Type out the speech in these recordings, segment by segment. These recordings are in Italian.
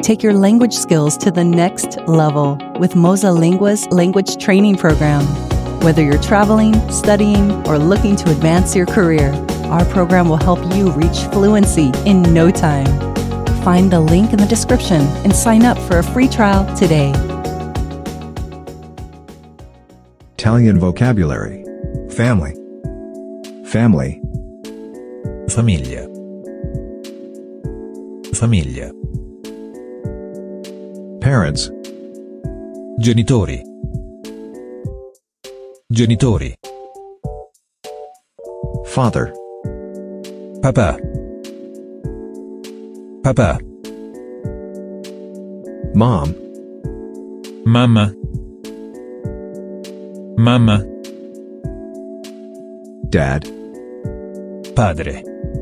Take your language skills to the next level with Moza Lingua's language training program. Whether you're traveling, studying, or looking to advance your career, our program will help you reach fluency in no time. Find the link in the description and sign up for a free trial today. Italian vocabulary. Family. Family. Famiglia. Famiglia. Parents. Genitori. Genitori. Father. Papà. Papà. Mom. Mamma. Mamma. Dad. Padre.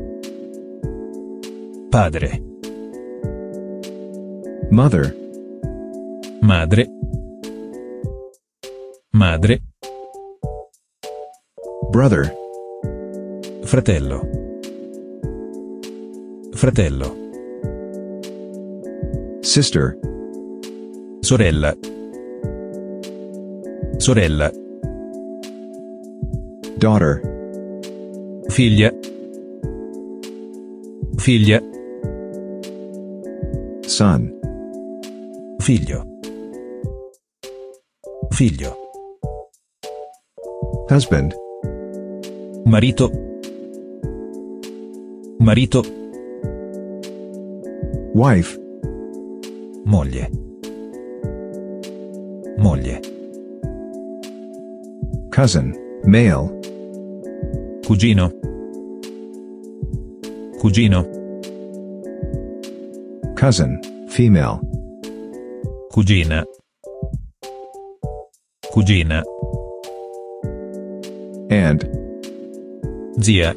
Padre. Mother. Madre. Madre. Brother. Fratello. Fratello. Sister. Sorella. Sorella. Daughter. Figlia. Figlia. Son. Figlio. Figlio. Husband. Marito. Marito. Wife. Moglie. Moglie. Cousin. Male. Cugino. Cugino. Cousin. Female. Cugina. Cugina. And. Zia.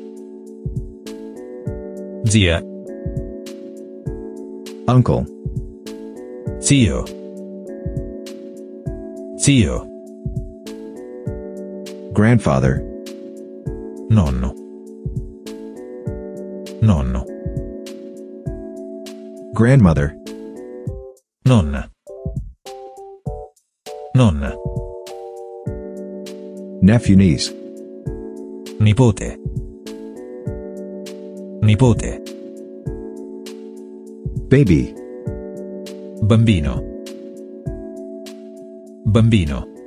Zia. Uncle. Zio. Zio. Grandfather. Nonno. Nonno. Grandmother. Nonna. Nonna. Nephew, niece. Nipote. Nipote. Baby. Bambino. Bambino.